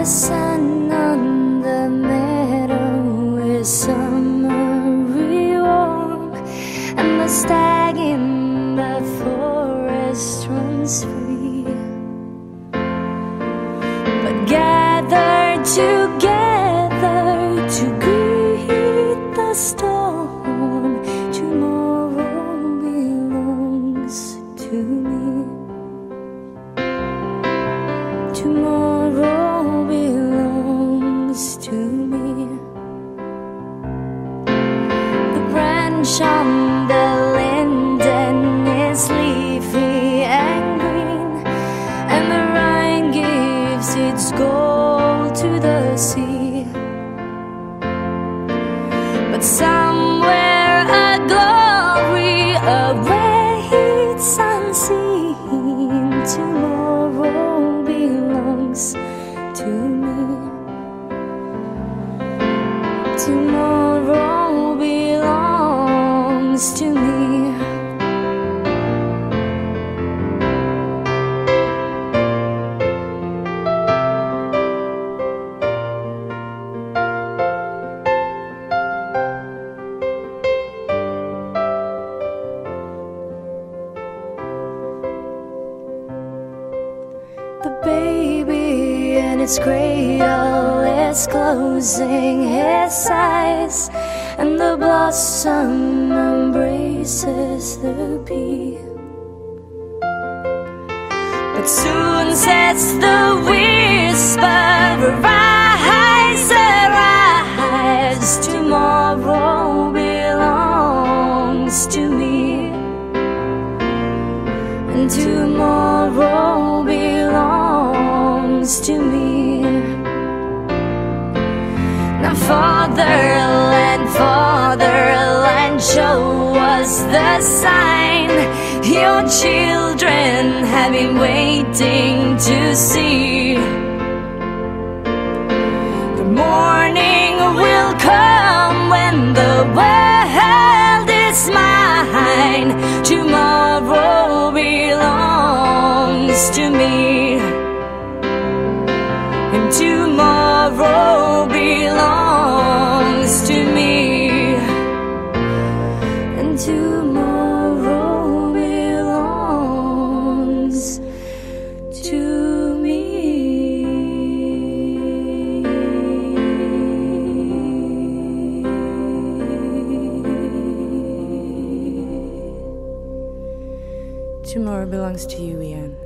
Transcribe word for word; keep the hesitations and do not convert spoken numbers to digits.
the sun on the meadow is summery warm, and the stag in the forest runs free. But gathered together to greet the storm, tomorrow belongs to me. Tomorrow belongs to me. The branch on the linden is leafy and green, and the Rhine gives its gold to the sea. But somewhere a glory awaits unseen. Tomorrow belongs to me. Tomorrow belongs to me. The baby in its cradle is closing his eyes, and the blossom embraces the bee. But soon sets the whisper, arise, arise, tomorrow belongs to me, and tomorrow belongs to me. Now fatherland, fatherland, show us the sign your children have been waiting to see. The morning will come when the world is mine. Tomorrow belongs to me, and tomorrow belongs to me, and tomorrow belongs to me. Tomorrow belongs to you, Ian.